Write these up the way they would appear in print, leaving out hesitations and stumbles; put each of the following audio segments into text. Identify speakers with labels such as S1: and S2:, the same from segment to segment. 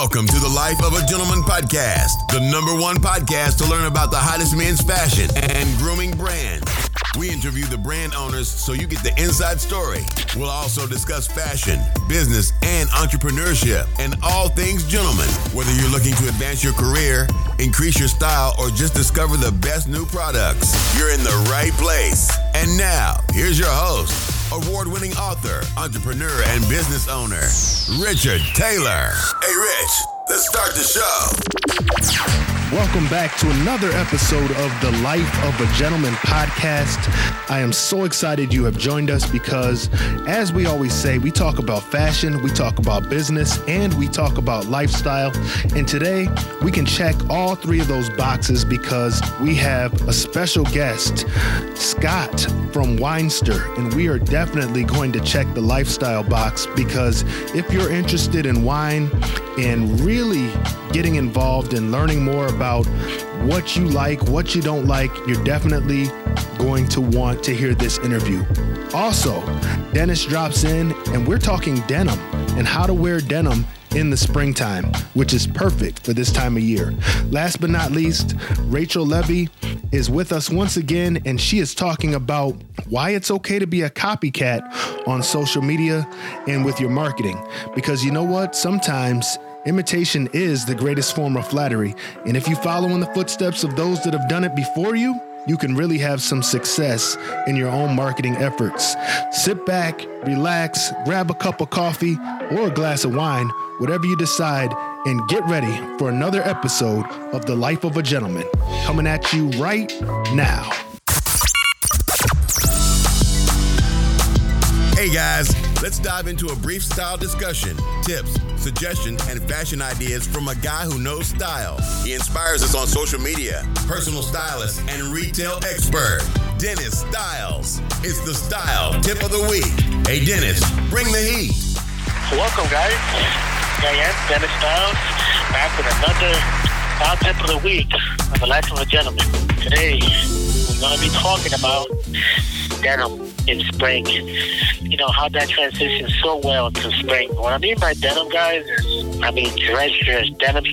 S1: Welcome to the Life of a Gentleman podcast, the #1 podcast to learn about the hottest men's fashion and grooming brands. We interview the brand owners so you get the inside story. We'll also discuss fashion, business, and entrepreneurship, and all things gentlemen. Whether you're looking to advance your career, increase your style, or just discover the best new products, you're in the right place. And now, here's your host, award-winning author, entrepreneur, and business owner, Richard Taylor. Hey, Rich, let's start the show.
S2: Welcome back to another episode of the Life of a Gentleman podcast. I am so excited you have joined us because, as we always say, we talk about fashion, we talk about business, and we talk about lifestyle. And today, we can check all three of those boxes because we have a special guest, Scott from Winester, and we are definitely going to check the lifestyle box because if you're interested in wine and really getting involved and learning more about what you like, what you don't like, you're definitely going to want to hear this interview. Also, Dennis drops in and we're talking denim and how to wear denim in the springtime, which is perfect for this time of year. Last but not least, Rachel Levy is with us once again, and she is talking about why it's okay to be a copycat on social media and with your marketing. Because you know what? Sometimes imitation is the greatest form of flattery. And if you follow in the footsteps of those that have done it before you, you can really have some success in your own marketing efforts. Sit back, relax, grab a cup of coffee or a glass of wine, whatever you decide, and get ready for another episode of The Life of a Gentleman, coming at you right now.
S1: Hey guys, let's dive into a brief style discussion, tips, suggestions, and fashion ideas from a guy who knows style. He inspires us on social media, personal stylist, and retail expert, Dennis Styles. It's the style tip of the week. Hey Dennis, bring the heat.
S3: Welcome guys. I am Dennis Styles, back with another style tip of the week on The Life of a Gentleman. Today, we're going to be talking about denim in spring. You know, how that transitions so well to spring. What I mean by denim, guys, is dress shirts, denim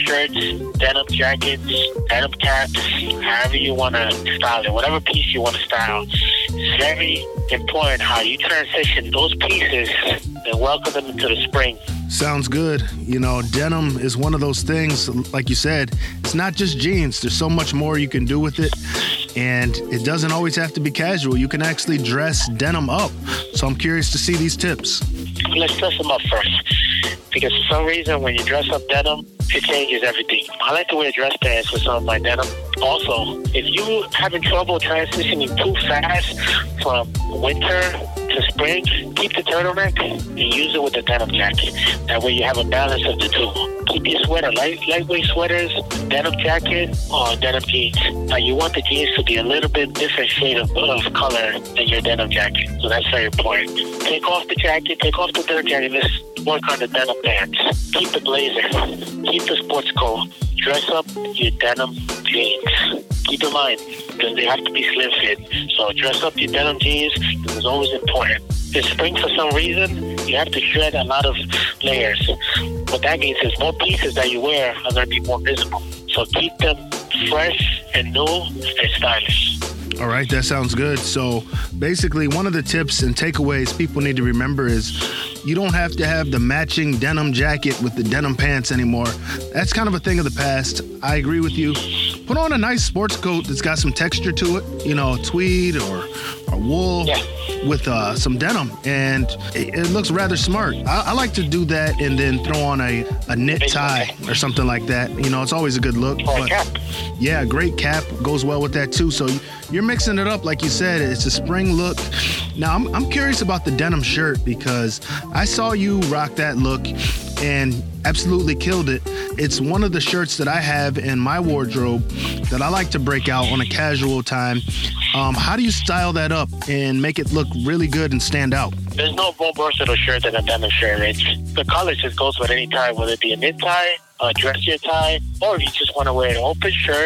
S3: jackets, denim caps, however you want to style it, whatever piece you want to style. It's very important how you transition those pieces and welcome them into the spring.
S2: Sounds good. You know, denim is one of those things, like you said, it's not just jeans. There's so much more you can do with it. And it doesn't always have to be casual. You can actually dress denim up. So I'm curious to see these tips.
S3: Let's dress them up first. Because for some reason, when you dress up denim, it changes everything. I like to wear dress pants with some of my denim. Also, if you having trouble transitioning too fast from winter to spring, keep the turtleneck and use it with the denim jacket. That way you have a balance of the two. Keep your sweater, lightweight sweaters, denim jacket, or denim jeans. Now you want the jeans to be a little bit different shade of color than your denim jacket. So that's very important. Take off the jacket, take off the denim jacket, let's work on the denim pants. Keep the blazer, keep the sports coat. Dress up your denim jeans. Keep in mind, because they have to be slim fit. So dress up your denim jeans, because it's always important. In spring, for some reason, you have to shred a lot of layers. What that means is more pieces that you wear are going to be more visible. So keep them fresh and new and stylish.
S2: All right, that sounds good. So basically, one of the tips and takeaways people need to remember is you don't have to have the matching denim jacket with the denim pants anymore. That's kind of a thing of the past. I agree with you. Put on a nice sports coat that's got some texture to it, you know, tweed or wool. Yeah. With some denim, and it looks rather smart. I like to do that and then throw on a knit tie or something like that. You know, it's always a good look.
S3: Or a cap.
S2: Yeah, a great cap goes well with that too. So you're mixing it up, like you said. It's a spring look. Now, I'm curious about the denim shirt because I saw you rock that look and absolutely killed it. It's one of the shirts that I have in my wardrobe that I like to break out on a casual time. How do you style that up and make it look really good and stand out?
S3: There's no more versatile shirt than a denim shirt, Rich. The color just goes with any tie, whether it be a knit tie, a dressier tie, or if you just want to wear an open shirt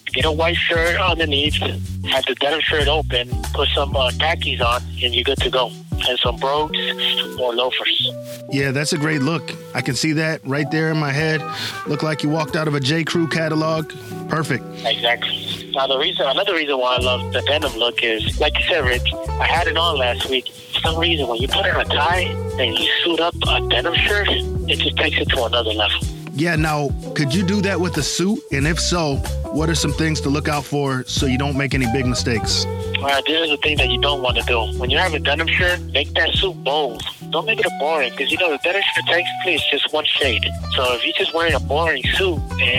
S3: Get a white shirt underneath, have the denim shirt open, put some khakis on, and you're good to go. And some brogues or loafers.
S2: Yeah, that's a great look. I can see that right there in my head. Look like you walked out of a J. Crew catalog. Perfect.
S3: Exactly. Now, another reason why I love the denim look is, like you said, Rich, I had it on last week. For some reason, when you put on a tie and you suit up a denim shirt, it just takes it to another level.
S2: Yeah, now, could you do that with a suit? And if so, what are some things to look out for so you don't make any big mistakes?
S3: This is the thing that you don't want to do. When you have a denim shirt, make that suit bold. Don't make it a boring, because, the denim shirt technically is just one shade. So if you're just wearing a boring suit,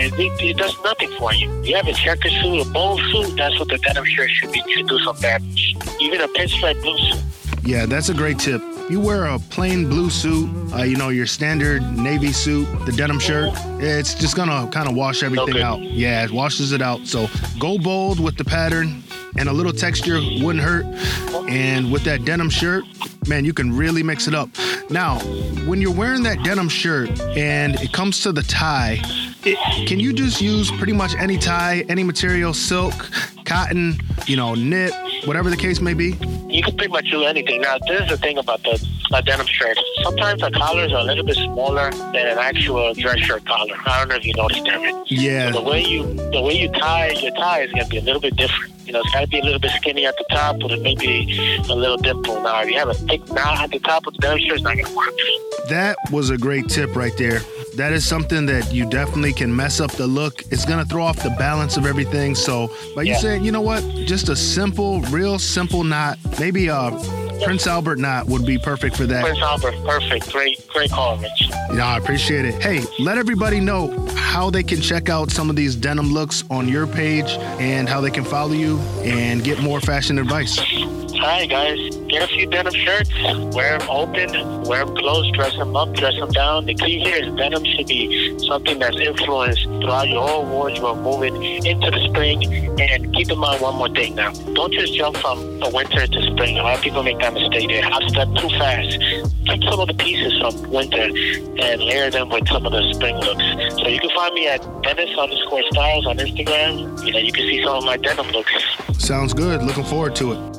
S3: it does nothing for you. You have a checker suit, a bold suit, that's what the denim shirt should do some damage. Even a pinstripe blue suit.
S2: Yeah, that's a great tip. You wear a plain blue suit, your standard navy suit, the denim shirt, it's just gonna kind of wash everything out. Yeah, it washes it out. So go bold with the pattern, and a little texture wouldn't hurt. And with that denim shirt, man, you can really mix it up. Now, when you're wearing that denim shirt and it comes to the tie, can you just use pretty much any tie, any material, silk, cotton, knit, whatever the case may be?
S3: You can pretty much do anything. Now, this is the thing about the denim shirt. Sometimes the collars are a little bit smaller than an actual dress shirt collar. I don't know if you noticed that.
S2: Yeah.
S3: So the way you tie your tie is going to be a little bit different. It's got to be a little bit skinny at the top with maybe a little dimple. Now, if you have a thick knot at the top of the denim shirt, it's not going to work.
S2: That was a great tip right there. That is something that you definitely can mess up the look. It's going to throw off the balance of everything. So by you saying, you know what, just a real simple knot, maybe a Prince Albert knot would be perfect for that.
S3: Prince Albert, perfect. Great call, Rich.
S2: I appreciate it. Hey, let everybody know how they can check out some of these denim looks on your page and how they can follow you and get more fashion advice.
S3: Hi, guys. Get a few denim shirts. Wear them open. Wear them closed. Dress them up. Dress them down. The key here is denim should be something that's influenced throughout your whole wardrobe moving into the spring. And keep in mind one more thing now. Don't just jump from the winter to spring. A lot of people make that mistake. They half step too fast. Take some of the pieces from winter and layer them with some of the spring looks. So you can find me at Dennis_Styles on Instagram. You can see some of my denim looks.
S2: Sounds good. Looking forward to it.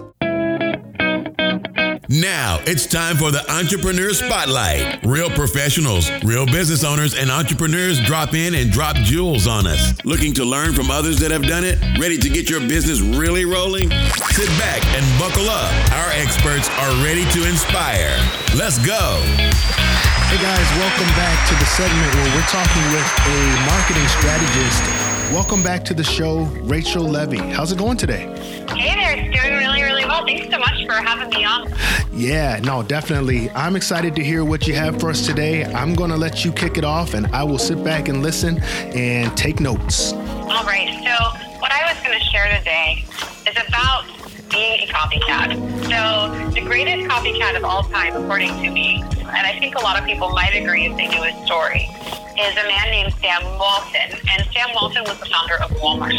S1: Now it's time for the Entrepreneur Spotlight. Real professionals, real business owners, and entrepreneurs drop in and drop jewels on us. Looking to learn from others that have done it? Ready to get your business really rolling? Sit back and buckle up. Our experts are ready to inspire. Let's go.
S2: Hey guys, welcome back to the segment where we're talking with a marketing strategist. Welcome back to the show, Rachel Levy. How's it going today?
S4: Hey there, it's doing really, really well. Thanks so much for having me on.
S2: Yeah, no, definitely. I'm excited to hear what you have for us today. I'm going to let you kick it off, and I will sit back and listen and take notes.
S4: All right, so what I was going to share today is about being a copycat. So the greatest copycat of all time, according to me, and I think a lot of people might agree if they knew his story, is a man named Sam Walton. And Sam Walton was the founder of Walmart.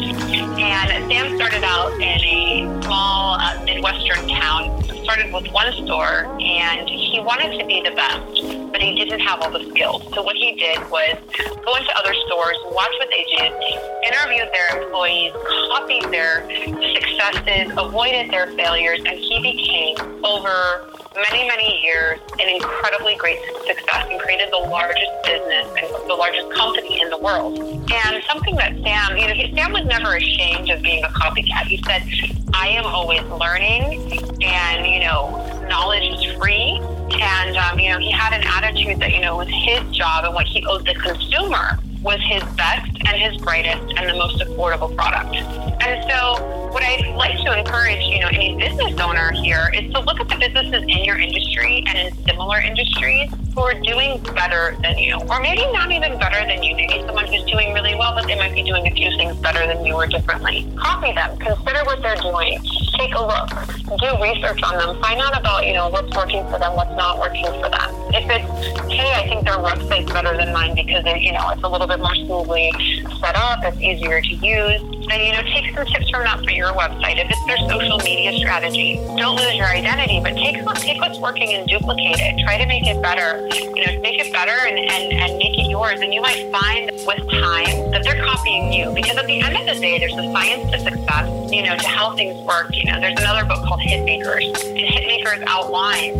S4: And Sam started out in a small Midwestern town, started with one store, and he wanted to be the best, but he didn't have all the skills. So what he did was go into other stores, watch what they did, interviewed their employees, copied their successes, avoided their failures, and he became, over many, many years, an incredibly great success and created the largest business and the largest company in the world. And something that Sam, Sam was never ashamed of being a copycat. He said, I am always learning, and, knowledge is free. And, he had an attitude that, was his job, and what he owed the consumer was his best and his brightest and the most affordable product. And so what I'd like to encourage, any business owner here is to look at the businesses in your industry and in similar industries who are doing better than you, or maybe not even better than you. Maybe someone who's doing really well, but they might be doing a few things better than you or differently. Copy them. Consider what they're doing. Take a look. Do research on them. Find out about, what's working for them, what's not working for them. If it's, hey, I think their website's better than mine because it's a little bit more smoothly set up, it's easier to use, then, take some tips from that for your website. If it's their social media strategy, don't lose your identity, but take what's working and duplicate it. Try to make it better, make it better and make it yours. And you might find with time that they're copying you, because at the end of the day, there's a science to success, to how things work. There's another book called Hitmakers, and Hitmakers outlines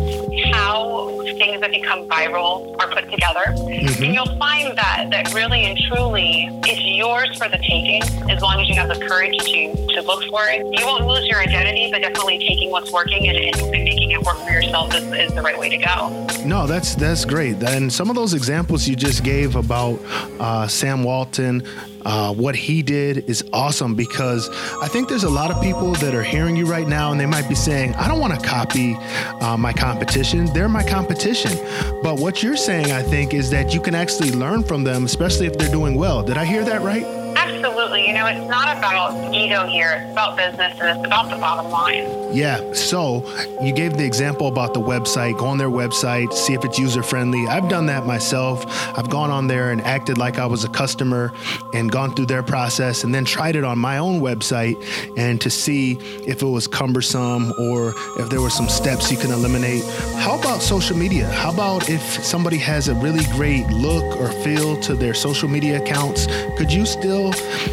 S4: how things that become viral are put together. Mm-hmm. And you'll find that really and truly it's yours for the taking, as long as you have the courage to look for it. You won't lose your identity, but definitely taking what's working and making it work for yourself is the right way to go.
S2: No, that's great. And some of those examples you just gave about Sam Walton, what he did is awesome, because I think there's a lot of people that are hearing you right now and they might be saying, I don't want to copy my competition. They're my competition. But what you're saying, I think, is that you can actually learn from them, especially if they're doing well. Did I hear that right?
S4: Absolutely. It's not about ego here. It's about business, and it's about the bottom line.
S2: Yeah. So you gave the example about the website. Go on their website, see if it's user-friendly. I've done that myself. I've gone on there and acted like I was a customer and gone through their process, and then tried it on my own website and to see if it was cumbersome or if there were some steps you can eliminate. How about social media? How about if somebody has a really great look or feel to their social media accounts? Could you still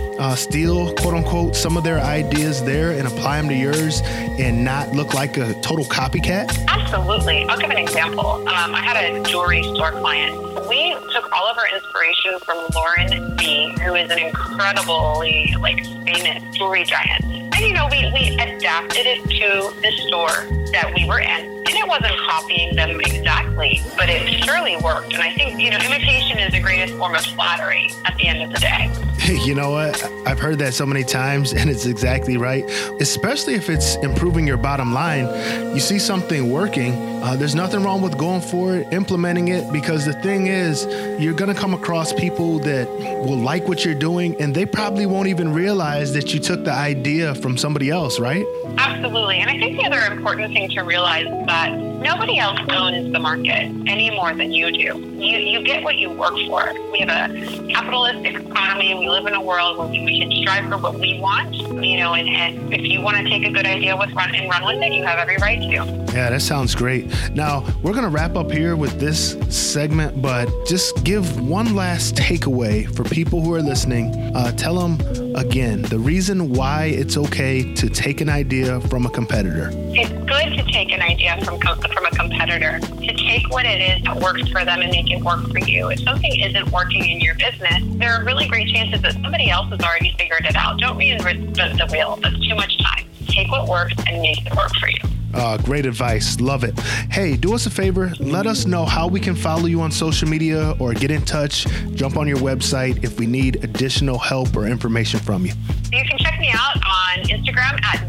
S2: steal, quote unquote, some of their ideas there and apply them to yours and not look like a total copycat?
S4: Absolutely. I'll give an example. I had a jewelry store client. We took all of our inspiration from Lauren B., who is an incredibly famous jewelry giant. And, we adapted it to the store that we were in. And it wasn't copying them exactly, but it surely worked. And I think, imitation is the greatest form of flattery at the end of the day.
S2: You know what? I've heard that so many times, and it's exactly right. Especially if it's improving your bottom line. You see something working, there's nothing wrong with going for it, implementing it, because the thing is, you're going to come across people that will like what you're doing, and they probably won't even realize that you took the idea from somebody else, right?
S4: Absolutely. And I think the other important thing to realize is that nobody else owns the market any more than you do. You get what you work for. We have a capitalistic economy. We live in a world where we can strive for what we want, and if you want to take a good idea and run with it, you have every right to.
S2: Yeah, that sounds great. Now, we're going to wrap up here with this segment, but just give one last takeaway for people who are listening. Tell them again the reason why it's okay to take an idea from a competitor.
S4: It's good to take an idea from a competitor, to take what it is that works for them and make it work for you. If something isn't working in your business, there are really great chances that somebody else has already figured it out. Don't reinvent the wheel. That's too much time. Take what works and make it work for you.
S2: Great advice. Love it. Hey, do us a favor. Let us know how we can follow you on social media or get in touch. Jump on your website if we need additional help or information from you.
S4: You can check me out on Instagram at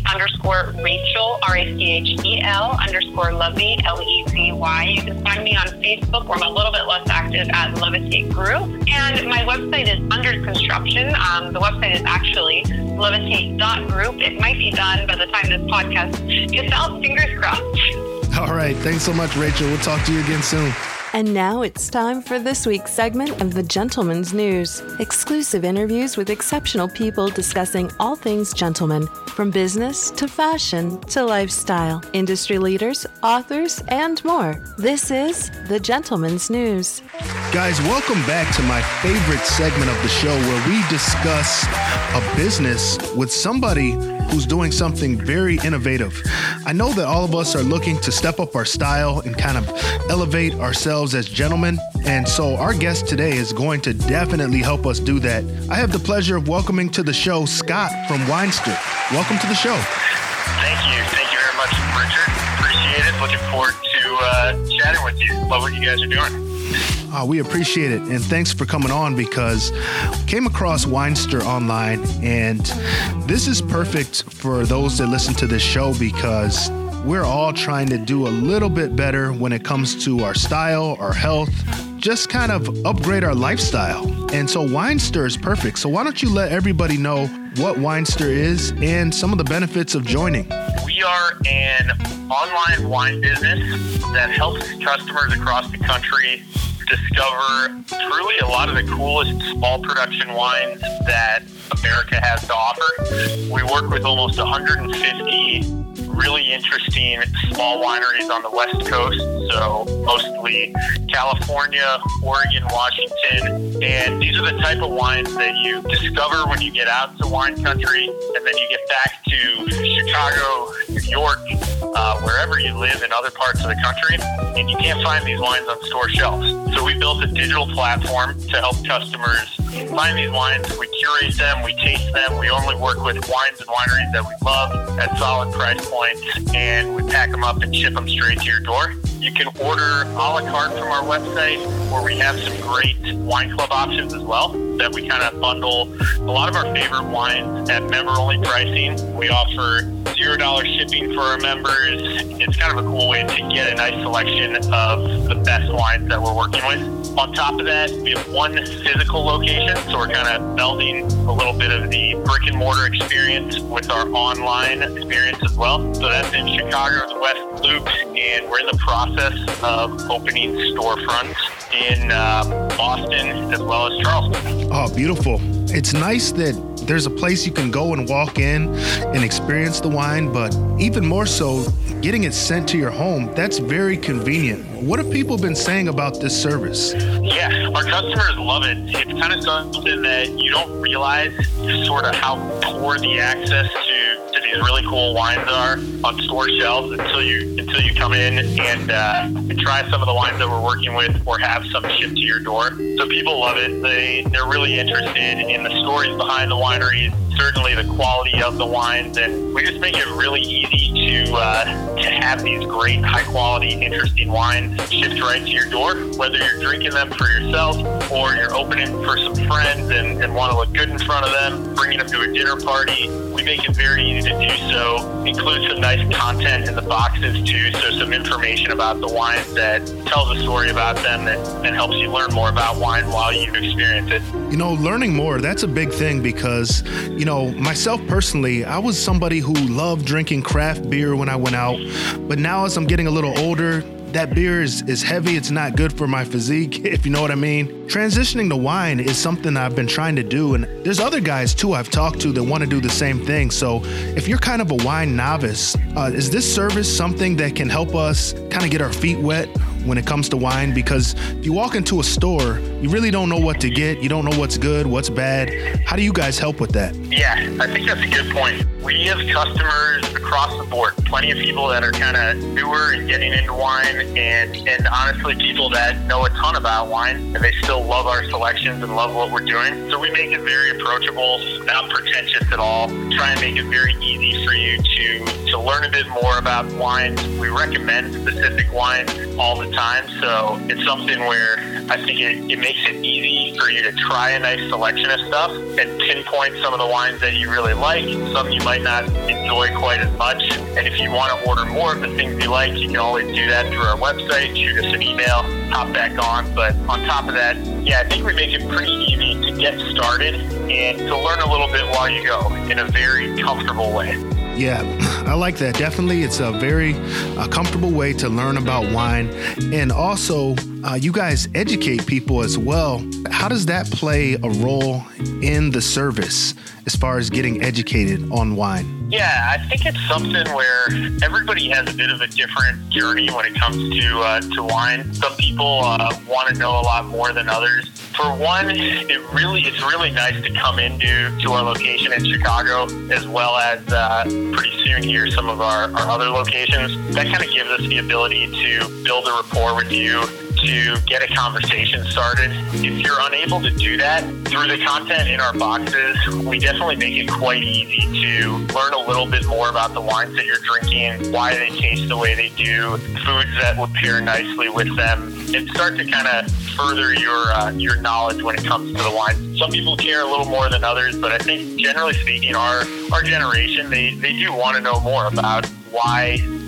S4: _Rachel, RACHEL_Lovey, LEVY. You can find me on Facebook, where I'm a little bit less active, at Levitate Group. And my website is under construction. The website is actually levitate.group. It might be done by the time this podcast gets out. Fingers crossed.
S2: All right. Thanks so much, Rachel. We'll talk to you again soon.
S5: And now it's time for this week's segment of The Gentleman's News. Exclusive interviews with exceptional people discussing all things gentleman, from business to fashion to lifestyle, industry leaders, authors, and more. This is The Gentleman's News.
S2: Guys, welcome back to my favorite segment of the show, where we discuss a business with somebody who's doing something very innovative. I know that all of us are looking to step up our style and kind of elevate ourselves as gentlemen. And so our guest today is going to definitely help us do that. I have the pleasure of welcoming to the show Scott from Weinster. Welcome to the show.
S6: Thank you. Thank you very much, Richard. Appreciate it. Looking forward to chatting with you. Love what you guys are doing.
S2: We appreciate it. And thanks for coming on, because I came across Weinster online, and this is perfect for those that listen to this show, because we're all trying to do a little bit better when it comes to our style, our health, just kind of upgrade our lifestyle. And so Weinster is perfect. So why don't you let everybody know what Weinster is and some of the benefits of joining?
S6: We are an online wine business that helps customers across the country discover truly a lot of the coolest small production wines that America has to offer. We work with almost 150 really interesting small wineries on the West Coast, so mostly California, Oregon, Washington, and these are the type of wines that you discover when you get out to wine country, and then you get back to Chicago, New York, wherever you live in other parts of the country, and you can't find these wines on store shelves. So we built a digital platform to help customers find these wines. We curate them, we taste them. We only work with wines and wineries that we love at solid price points, and we pack them up and ship them straight to your door. You can order a la carte from our website, where we have some great wine club options as well that we kind of bundle a lot of our favorite wines at member-only pricing. We offer $0 shipping for our members. It's kind of a cool way to get a nice selection of the best wines that we're working with. On top of that, we have one physical location, so we're kind of melding a little bit of the brick and mortar experience with our online experience as well. So that's in Chicago, the West Loop, and we're in the process of opening storefronts in Boston as well as Charleston.
S2: Oh, beautiful. It's nice that there's a place you can go and walk in and experience the wine, but even more so, getting it sent to your home, that's very convenient. What have people been saying about this service?
S6: Yeah, our customers love it. It's kind of something that you don't realize sort of how poor the access to these really cool wines are on store shelves until you come in and try some of the wines that we're working with or have some shipped to your door. So people love it. They're really interested in the stories behind the wineries, certainly the quality of the wines, and we just make it really easy to have these great, high-quality, interesting wines shipped right to your door, whether you're drinking them for yourself or you're opening for some friends and want to look good in front of them, bringing them to a dinner party. We make it very easy to do so. Include some nice content in the boxes, too, so some information about the wines that tells a story about them that helps you learn more about wine while you experience it.
S2: You know, learning more, that's a big thing because, you know, myself personally, I was somebody who loved drinking craft beer when I went out, but now as I'm getting a little older, that beer is heavy. It's not good for my physique, if you know what I mean. Transitioning to wine is something I've been trying to do, and there's other guys too I've talked to that want to do the same thing. So if you're kind of a wine novice, is this service something that can help us kind of get our feet wet when it comes to wine? Because if you walk into a store, you really don't know what to get. You don't know what's good, what's bad. How do you guys help with that?
S6: Yeah, I think that's a good point. We have customers across the board, plenty of people that are kind of newer and getting into wine, and honestly people that know a ton about wine, and they still love our selections and love what we're doing. So we make it very approachable, not pretentious at all. Try and make it very easy for you to learn a bit more about wines. We recommend specific wines all the time, so it's something where I think it makes it easy for you to try a nice selection of stuff and pinpoint some of the wines that you really like, some you might not enjoy quite as much. And if you want to order more of the things you like, you can always do that through our website, shoot us an email, hop back on. But on top of that, yeah, I think we make it pretty easy to get started and to learn a little bit while you go in a very comfortable way.
S2: Yeah, I like that. Definitely, it's a very comfortable way to learn about wine. And also, you guys educate people as well. How does that play a role in the service as far as getting educated on wine?
S6: Yeah, I think it's something where everybody has a bit of a different journey when it comes to wine. Some people want to know a lot more than others. For one, it's really nice to come into our location in Chicago, as well as pretty soon here some of our other locations. That kind of gives us the ability to build a rapport with you, to get a conversation started. If you're unable to do that through the content in our boxes, we definitely make it quite easy to learn a little bit more about the wines that you're drinking, why they taste the way they do, foods that would pair nicely with them, and start to kind of further your knowledge when it comes to the wine. Some people care a little more than others, but I think generally speaking, our generation, they do want to know more about why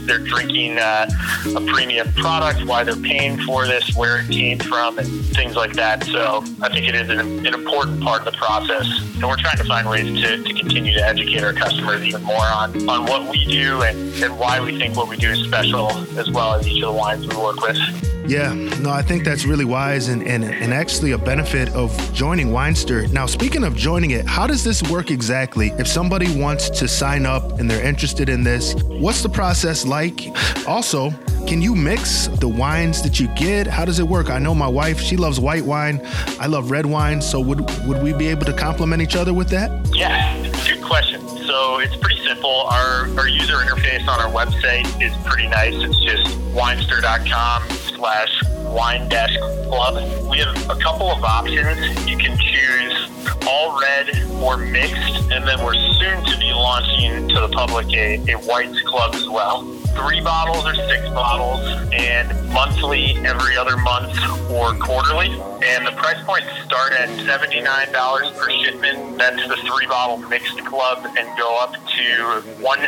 S6: they're drinking a premium product, why they're paying for this, where it came from, and things like that. So I think it is an important part of the process. And we're trying to find ways to continue to educate our customers even more on what we do and why we think what we do is special, as well as each of the wines we work with.
S2: Yeah, no, I think that's really wise and actually a benefit of joining Winester. Now, speaking of joining it, how does this work exactly? If somebody wants to sign up and they're interested in this, what's the process like? Also, can you mix the wines that you get? How does it work? I know my wife, she loves white wine. I love red wine. So would we be able to complement each other with that?
S6: Yeah, good question. So it's pretty simple. Our user interface on our website is pretty nice. It's just winester.com/wine-club. We have a couple of options. You can choose all red or mixed, and then we're soon to be launching to the public a whites club as well. 3 bottles or 6 bottles, and monthly, every other month, or quarterly. And the price points start at $79 per shipment. That's the 3-bottle mixed club, and go up to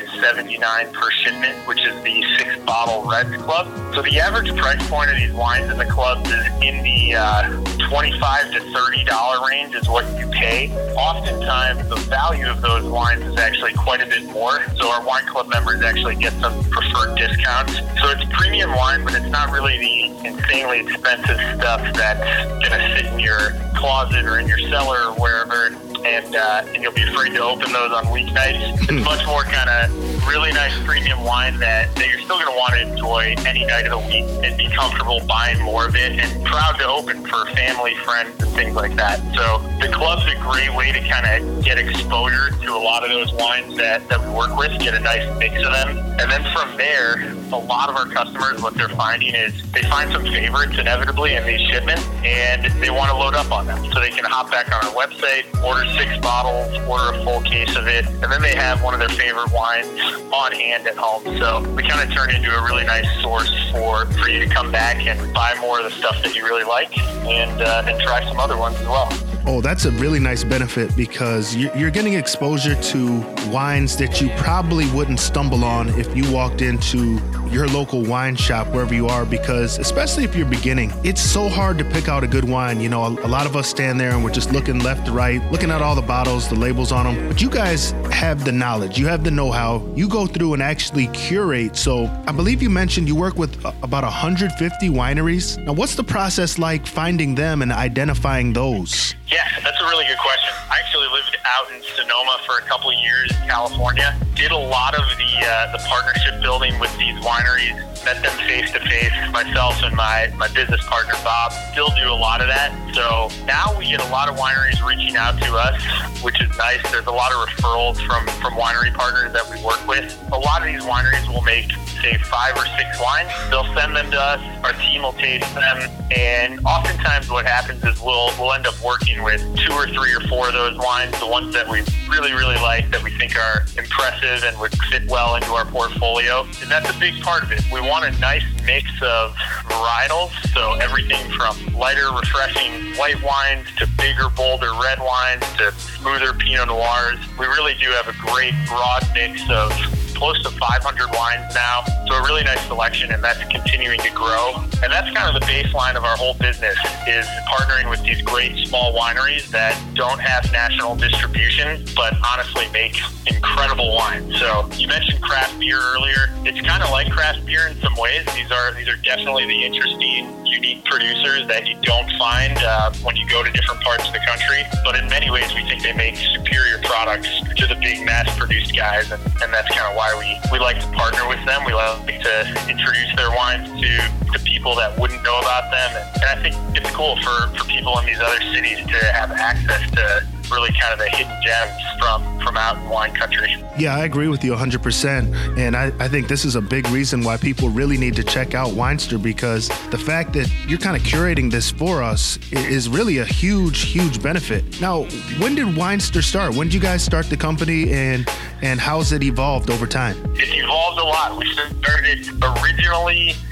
S6: $179 per shipment, which is the 6-bottle red club. So the average price point of these wines in the clubs is in the $25 to $30 range is what you pay. Oftentimes, the value of those wines is actually quite a bit more. So our wine club members actually get some preferred discounts. So it's premium wine, but it's not really the insanely expensive stuff that's going to sit in your closet or in your cellar or wherever, and you'll be afraid to open those on weeknights. It's much more kind of really nice premium wine that you're still going to want to enjoy any night of the week and be comfortable buying more of it and proud to open for family, friends, and things like that. So the club's a great way to kind of get exposure to a lot of those wines that we work with, get a nice mix of them. And then from there, a lot of our customers, what they're finding is they find some favorites inevitably in these shipments, and they want to load up on them. So they can hop back on our website, order 6 bottles, order a full case of it, and then they have one of their favorite wines on hand at home. So we kind of turn into a really nice source for you to come back and buy more of the stuff that you really like, and try some other ones as well.
S2: Oh, that's a really nice benefit, because you're getting exposure to wines that you probably wouldn't stumble on if you walked into your local wine shop, wherever you are, because especially if you're beginning, it's so hard to pick out a good wine. You know, a lot of us stand there and we're just looking left to right, looking at all the bottles, the labels on them. But you guys have the knowledge, you have the know-how, you go through and actually curate. So I believe you mentioned you work with about 150 wineries. Now, what's the process like finding them and identifying those?
S6: Yeah, that's a really good question. I actually lived out in Sonoma for a couple of years in California. Did a lot of the partnership building with these wineries. Met them face to face. Myself and my business partner Bob still do a lot of that. So now we get a lot of wineries reaching out to us, which is nice. There's a lot of referrals from winery partners that we work with. A lot of these wineries will make, say, 5 or 6 wines. They'll send them to us. Our team will taste them, and oftentimes what happens is we'll end up working with 2 or 3 or 4 of those wines, the ones that we really, really like, that we think are impressive and would fit well into our portfolio. And that's a big part of it. We want a nice mix of varietals, so everything from lighter, refreshing white wines to bigger, bolder red wines to smoother Pinot Noirs. We really do have a great broad mix of close to 500 wines now, so a really nice selection, and that's continuing to grow. And that's kind of the baseline of our whole business, is partnering with these great small wineries that don't have national distribution, but honestly make incredible wines. So you mentioned craft beer earlier. It's kind of like craft beer in some ways. These are definitely the interesting, unique producers that you don't find when you go to different parts of the country. But in many ways, we think they make superior products to the big mass-produced guys, and that's kind of why we like to partner with them. We like to introduce their wines to people that wouldn't know about them. And I think it's cool for people in these other cities to have access to really kind of the hidden gems from out in wine country.
S2: Yeah, I agree with you 100%. And I think this is a big reason why people really need to check out Winester, because the fact that you're kind of curating this for us is really a huge, huge benefit. Now, when did Winester start? When did you guys start the company, and how's it evolved over time?
S6: It evolved a lot. We started originally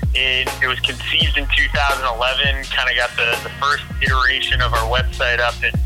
S6: It was conceived in 2011, kind of got the first iteration of our website up in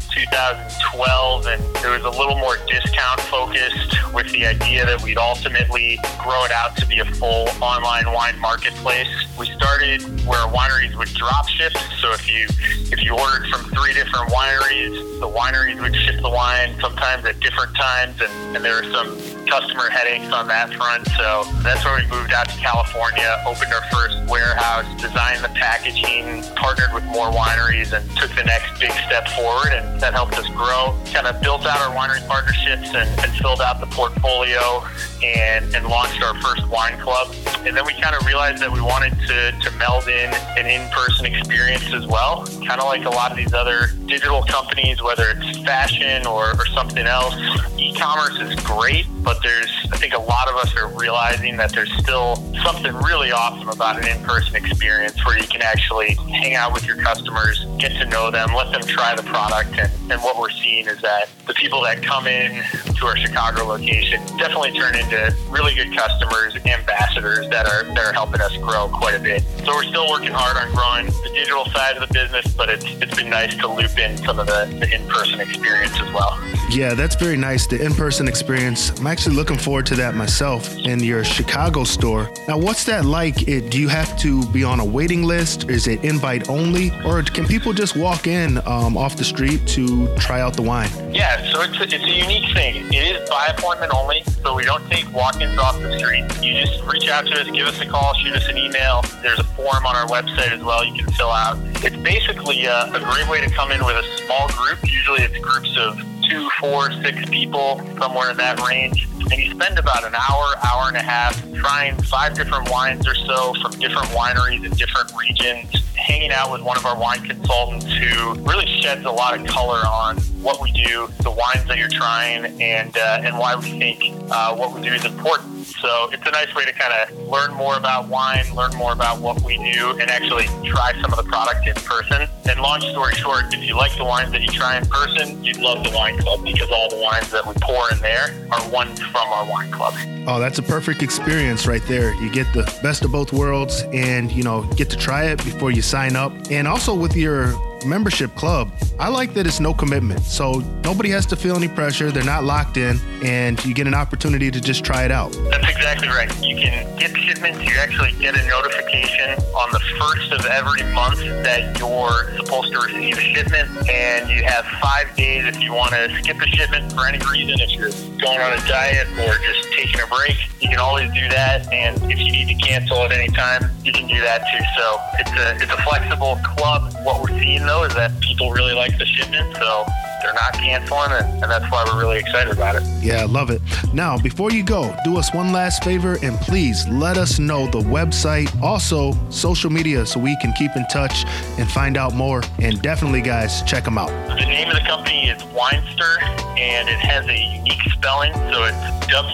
S6: 2012, and it was a little more discount focused with the idea that we'd ultimately grow it out to be a full online wine marketplace. We started where wineries would drop ship, so if you ordered from 3 different wineries, the wineries would ship the wine sometimes at different times, and there were some customer headaches on that front. So that's where we moved out to California, opened our first warehouse, designed the packaging, partnered with more wineries, and took the next big step forward, and that helped us grow. Kind of built out our winery partnerships and filled out the portfolio and launched our first wine club. And then we kind of realized that we wanted to meld in an in-person experience as well. Kind of like a lot of these other digital companies, whether it's fashion or something else. E-commerce is great, but I think a lot of us are realizing that there's still something really awesome about an in-person experience where you can actually hang out with your customers, get to know them, let them try the product. And what we're seeing is that the people that come in to our Chicago location definitely turn into really good customers, ambassadors that are helping us grow quite a bit. So we're still working hard on growing the digital side of the business, but it's been nice to loop in some of the in-person experience as well.
S2: Yeah, that's very nice, the in-person experience. I'm actually looking forward to that myself in your Chicago store. Now, what's that like? Do you have to be on a waiting list? Is it invite only? Or can people just walk in off the street to try out the wine?
S6: Yeah, so it's a unique thing. It is by appointment only, so we don't take walk-ins off the street. You just reach out to us, give us a call, shoot us an email. There's a form on our website as well you can fill out. It's basically a great way to come in with a small group. Usually it's groups of 2, 4, 6 people, somewhere in that range. And you spend about an hour and a half trying 5 different wines or so from different wineries in different regions, hanging out with one of our wine consultants who really sheds a lot of color on what we do, the wines that you're trying, and why we think what we do is important. So it's a nice way to kind of learn more about wine, learn more about what we do, and actually try some of the product in person. And long story short, if you like the wines that you try in person, you'd love the wine club because all the wines that we pour in there are ones from our wine club.
S2: Oh, that's a perfect experience right there. You get the best of both worlds and, get to try it before you sign up. And also with your membership club, I like that it's no commitment. So nobody has to feel any pressure. They're not locked in, and you get an opportunity to just try it out.
S6: That's exactly right. You can get shipments. You actually get a notification on the first of every month that you're supposed to receive a shipment, and you have 5 days if you want to skip a shipment for any reason. If you're going on a diet or just taking a break, you can always do that. And if you need to cancel at any time, you can do that too. So it's a flexible club. What we're seeing though is that people really like the shipment, so they're not canceling, and that's why we're really excited about it.
S2: Yeah, I love it. Now, before you go, do us one last favor and please let us know the website, also social media, so we can keep in touch and find out more. And definitely, guys, check them out.
S6: The name of the company is Winester, and it has a unique spelling, so it's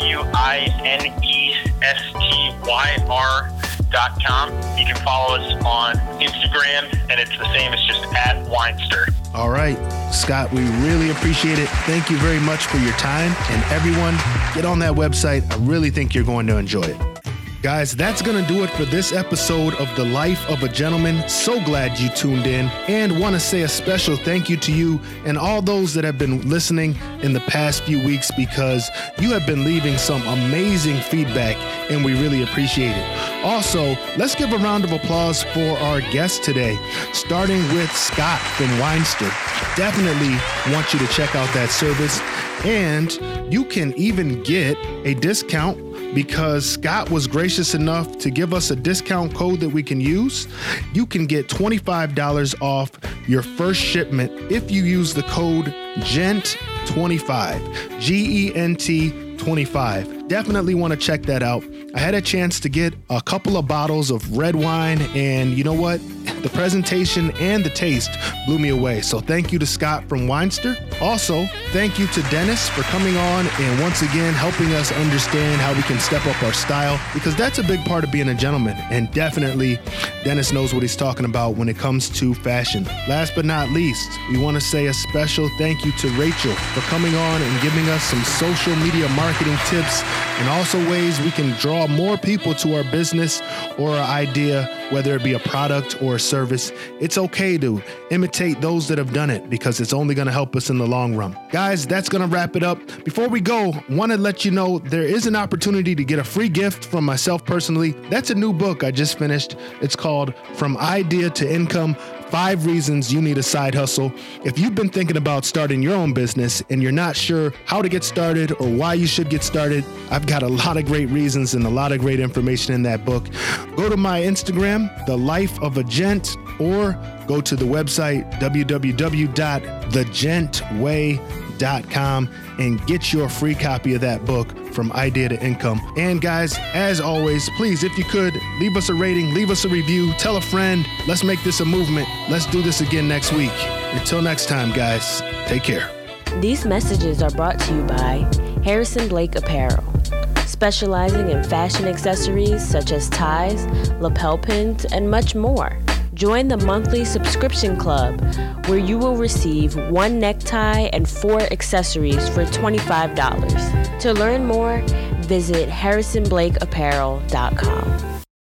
S6: WINESTYR.com. You can follow us on Instagram, and it's the same. It's just @Winester.
S2: All right, Scott, we really appreciate it. Thank you very much for your time. And everyone, get on that website. I really think you're going to enjoy it. Guys, that's going to do it for this episode of The Life of a Gentleman. So glad you tuned in, and want to say a special thank you to you and all those that have been listening in the past few weeks, because you have been leaving some amazing feedback and we really appreciate it. Also, let's give a round of applause for our guest today, starting with Scott from Winester. Definitely want you to check out that service, and you can even get a discount because Scott was gracious enough to give us a discount code that we can use. You can get $25 off your first shipment if you use the code GENT25, GENT25. Definitely want to check that out. I had a chance to get a couple of bottles of red wine, and you know what? The presentation and the taste blew me away. So thank you to Scott from Winester. Also, thank you to Dennis for coming on and once again helping us understand how we can step up our style, because that's a big part of being a gentleman. And definitely Dennis knows what he's talking about when it comes to fashion. Last but not least, we want to say a special thank you to Rachel for coming on and giving us some social media marketing tips and also ways we can draw more people to our business or our idea whether it be a product or a service, it's okay to imitate those that have done it because it's only going to help us in the long run. Guys, that's going to wrap it up. Before we go, want to let you know there is an opportunity to get a free gift from myself personally. That's a new book I just finished. It's called From Idea to Income: 5 Reasons You Need a Side Hustle. If you've been thinking about starting your own business and you're not sure how to get started or why you should get started, I've got a lot of great reasons and a lot of great information in that book. Go to my Instagram, The Life of a Gent, or go to the website, www.thegentway.com, and get your free copy of that book, From Idea to Income. And guys, as always, please, if you could, leave us a rating, leave us a review, tell a friend. Let's make this a movement. Let's do this again next week. Until next time, guys, take care.
S7: These messages are brought to you by Harrison Blake Apparel, specializing in fashion accessories such as ties, lapel pins, and much more. Join the monthly subscription club where you will receive 1 necktie and 4 accessories for $25. To learn more, visit harrisonblakeapparel.com.